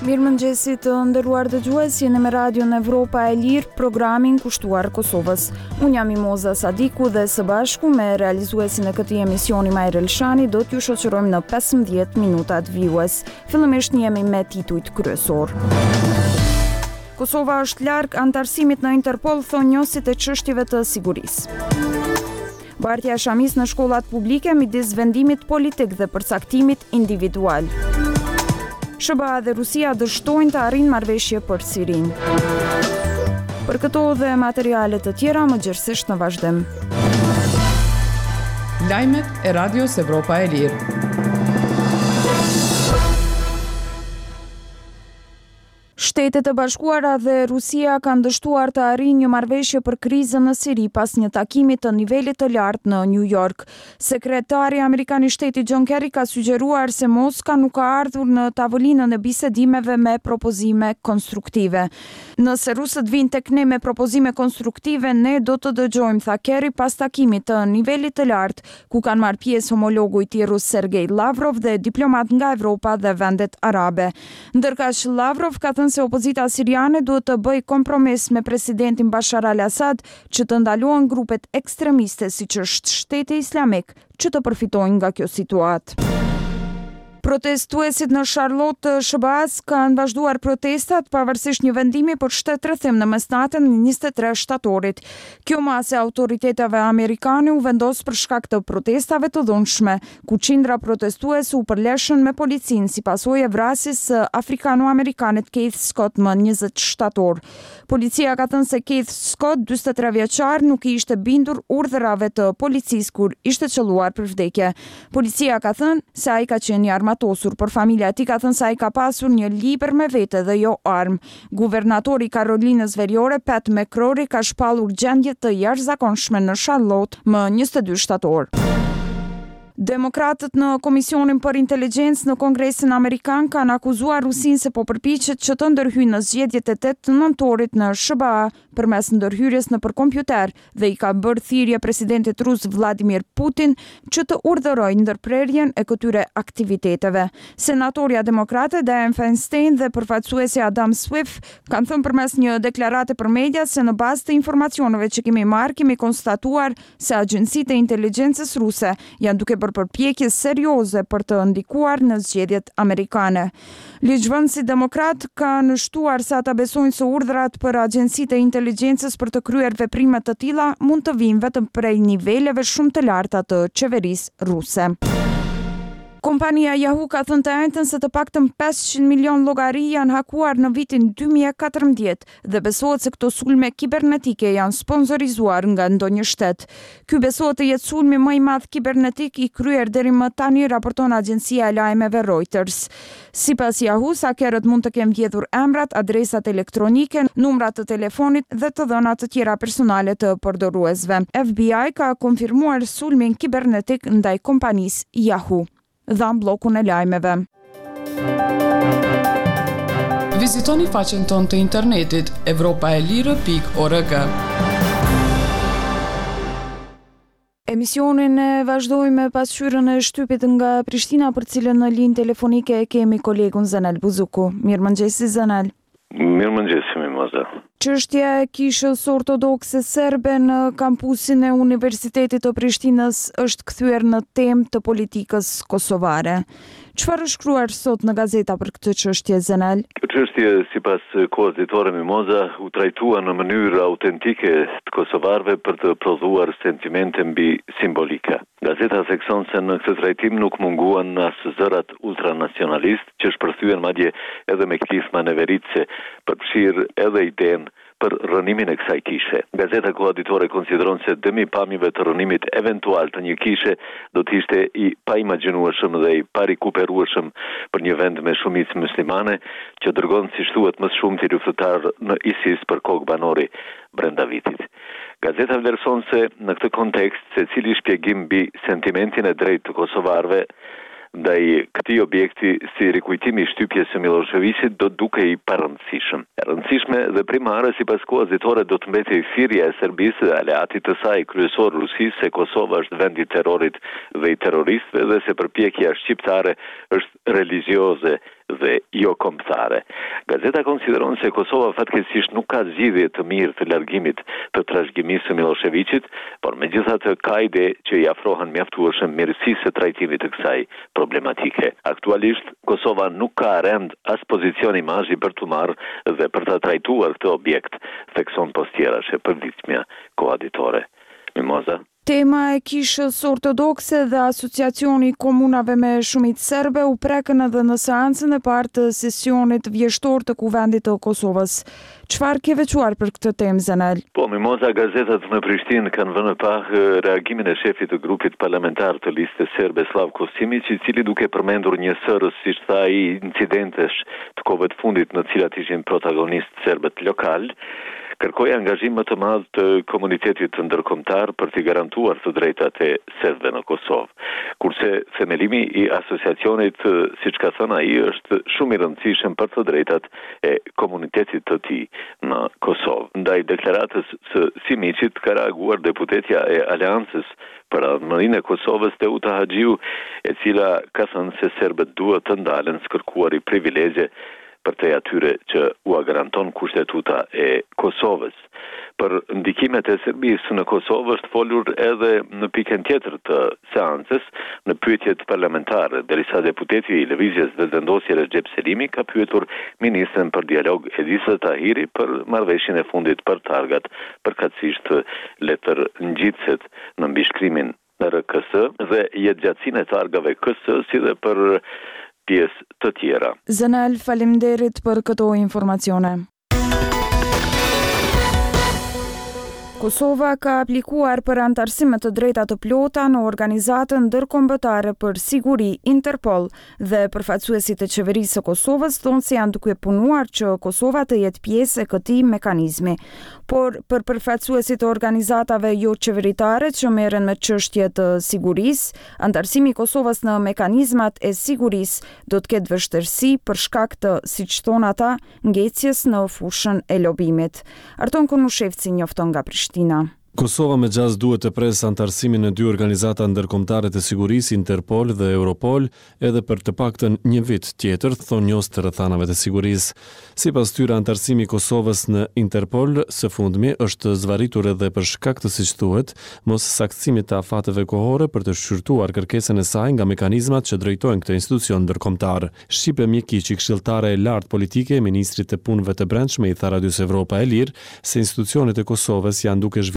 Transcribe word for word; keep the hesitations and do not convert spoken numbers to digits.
Mirëmëngjesi të nderuar dëgjues, jeni me Radion Evropa e Lirë, programin kushtuar Kosovës. Unë jam Mimoza Sadiku dhe së bashku me realizuesin e këtij emisioni Majrë Elshani do t'ju shoqërojmë në pesëmbëdhjetë minutat vijues. Fillimisht jemi me titujt kryesor. Kosova është larg antarësimit në Interpol, thonë njësit e çështjeve të sigurisë. Bartja e shamis në shkollat publike midis vendimit politik dhe përcaktimit individual. S B A dhe Rusia dështojnë të arrijnë marrëveshje për Sirinë. Për këto dhe materiale të tjera më gjithsesisht në vazhdim. Lajmet e Radios Evropa e Lirë. Shtetet e Bashkuara dhe Rusia kanë dështuar të arrijnë një marrëveshje për krizën në Siri pas një takimi të nivelit të lartë në New York. Sekretari amerikan i shtetit John Kerry ka sugjeruar se Moska nuk ka ardhur në tavolinën e bisedimeve me propozime konstruktive. Nëse rusët vinë tek ne me propozime konstruktive, ne do të dëgjojmë, tha Kerry pas takimit të nivelit të lartë, ku kanë marrë pjesë homologu i tij rus Sergej Lavrov dhe diplomat nga Evropa dhe vendet arabe. Ndërkaq Lavrov ka thënë se opozita siriane duhet të bëjë kompromis me presidentin Bashar al-Assad që të ndalohen grupet ekstremiste siç është Shteti Islamik që të përfitojnë nga kjo situatë. Protestuesit në Charlotte të S B A-s kanë vazhduar protestat pavarësisht një vendimi për shtetërrethim në mesnatën e njëzet e tre shtatorit. Kjo masë e autoriteteve amerikane u vendos për shkak të protestave të dhunshme, ku qindra protestues u përleshën me policinë si pasojë e vrasjes së afrikano-amerikanet Keith Scott më njëzet shtator. Policia ka thënë se Keith Scott, dyzet e tre vjeçar, nuk i ishte bindur urdhërave të policisë kur ishte qelluar për vdekje. Policia ka thënë se ai ka qenë i armatosur, por familja e tij ka thënë se ai ka pasur një libër me vete dhe jo armë. Guvernatori i Karolinës Veriore, Pat McCrory, ka shpallur gjendje të jashtëzakonshme në Charlotte më njëzet e dy shtator. Demokratët në Komisionin për Inteligjencë në Kongresin Amerikan kanë akuzuar Rusinë se po përpiqet që të ndërhyjë në zgjedhjet e tetë nëntorit në S B A përmes ndërhyrjes nëpër kompjuter dhe i ka bërë thirrje presidentit rus Vladimir Putin që të urdhërojë ndërprerjen e këtyre aktiviteteve. Senatorja demokrate Dianne Feinstein dhe përfaqësuesi Adam Schiff kanë thënë përmes një deklarate për media se në bazë të informacioneve që kemi marrë kemi konstatuar se agjencitë e inteligjencës ruse janë duke për përpjekje serioze për të ndikuar në zgjedhjet amerikane. Ligjvënësi demokrat kanë shtuar se ata besojnë se urdhrat për agjencitë e inteligjencës për të kryer veprime të tilla mund të vinë vetëm prej niveleve shumë të larta të qeverisë ruse. Kompania Yahoo ka thënë të njëjtën se të paktën pesëqind milion llogari janë hakuar në vitin dy mijë e katërmbëdhjetë dhe besohet se këto sulme kibernetike janë sponsorizuar nga ndonjë shtet. Ky besohet të jetë sulmi më i madh kibernetik i kryer deri më tani, raporton agjencia e lajmeve Reuters. Sipas Yahoo, hakerët mund të kenë vjedhur emrat, adresat elektronike, numrat të telefonit dhe të dhëna të tjera personale të përdoruesve. F B I ka konfirmuar sulmin kibernetik ndaj kompanisë Yahoo. Dhan bllokun e lajmeve. Vizitoni faqen tonë të internetit evropaelire pikë org. Emisionin e vazhdojmë me pasqyrën e shtypit nga Prishtina, për cilën në linjë telefonike e kemi kolegun Zanel Buzuku. Mirëmëngjesi Zanel. Mirëmëngjesi Mimoza. Çështja e kishës ortodokse serbe në kampusin e Universitetit të Prishtinës është kthyer në temë të politikës kosovare. Çfarë është shkruar sot në gazeta për këtë çështje, Zanel? Kjo çështje, sipas kohës ditore Mimoza, u trajtua në mënyrë autentike të kosovarëve për të prodhuar sentimente mbi simbolika. Gazeta thekson se në këtë trajtim nuk munguan as zërat ultranacionalist që shpërthyen madje edhe me klif maneveritse përfshirë edhe idenë për rënimin e kësaj kishe. Gazeta koaditore konsideron se dëmi pamjeve të rënimit eventual të një kishe do të ishte i paimagjinueshëm dhe i parikuperueshëm për një vend me shumicë muslimane që dërgon si thuhet më shumë të luftëtar në ISIS për kokë banori brenda vitit. Gazeta vlerëson se në këtë kontekst secili shpjegim mbi sentimentin e drejtë të kosovarëve ndaj këtij objekti si rikujtimi i shtypjes së Miloševićit do duke i parëndësishëm. E rëndësishme dhe primare sipas kohës ditore do të mbetej thirrja e Serbisë dhe aleatit të saj kryesor Rusisë se Kosova është vend i terrorit dhe i terroristëve dhe se përpjekja shqiptare është religioze dhe jo kombëtare. Gazeta konsideron se Kosova fatkeqësisht nuk ka zgjidhje të mirë të largimit të trashëgimisë së Miloševićit, por megjithatë ka ide që i afrohen mjaftueshëm mirësisë së trajtimit të kësaj problematike. Aktualisht Kosova nuk ka rend as pozicion imazhi për të marrë dhe për të trajtuar këtë objekt, thekson Postjerash e përditshmja koaditore. Mimoza. Tema e kishës ortodokse dhe asociacioni komunave me shumicë serbe u prekën edhe në seancën e parë të sesionit vjeshtor të Kuvendit të Kosovës. Çfarë ke veçuar për këtë temë, Zenel? Po, Mimoza, gazetat në Prishtinë kanë vënë pah reagimin e shefit të grupit parlamentar të listës serbe Slavko Simić, i cili duke përmendur një sërës, siç tha ai, incidentesh të kohëve të fundit në cilat ishin protagonist serbët lokal, kërkoi angazhim më të madh të komunitetit të ndërkombëtar për t'i garantuar të drejtat e serbëve në Kosovë. Kurse themelimi i asociacionit, siç ka thënë ai, është shumë i rëndësishëm për të drejtat e komunitetit të tij në Kosovë. Ndaj deklaratës së Simićit ka reaguar deputetja e Aleancës për Adhmërinë e Kosovës Teuta Haxhiu, e cila ka thënë se serbët duhet të ndalen skërkuari privilegje për te atyre që u garanton kushtetuta e Kosovës. Për ndikimet e Serbisë në Kosovë është folur edhe në pikën tjetër të seancës, në pyetjet parlamentare, derisa deputeti i Lëvizjes dhe Vendosje Recep Selimi ka pyetur ministrin për dialog Edisa Tahiri për marrëveshjen e fundit për targat, përkatësisht letër ngjitëset në mbishkrimin në R K S dhe jetëgjatësinë e targave K S, si dhe për pjesë të tjera. Zenel, faleminderit për këto informacione. Kosova ka aplikuar për antarësim të drejta të plota në organizatën ndërkombëtare për siguri Interpol dhe përfaqësuesit e qeverisë së Kosovës thonë se janë duke punuar që Kosova të jetë pjesë e këtij mekanizmi. Por për përfaqësuesit e organizatave jo qeveritare që merren me çështje të sigurisë, antarësimi i Kosovës në mekanizmat e sigurisë do të ketë vështirësi për shkak të, siç thon ata, ngecjes në fushën e lobimit. Arton Konushevci njofton nga Prishtina. Kosova me gjaz duhet të presë antarësimin në dy organizata ndërkombëtare të sigurisë, Interpol dhe Europol, edhe për të paktën një vit tjetër, thon njohës të rrethanave të sigurisë. Sipas tyre, antarësimi i Kosovës në Interpol së fundmi është zvarritur edhe për shkak të, siç thuhet, mos saktësimit të afateve kohore për të shqyrtuar kërkesën e saj nga mekanizmat që drejtojnë këtë institucion ndërkombëtar. Shqipe Mjekiçi, këshilltare e lartë politike e ministrit të punëve të brendshme, i tha Radios Evropa e Lirë se institucionet e Kosovës janë duke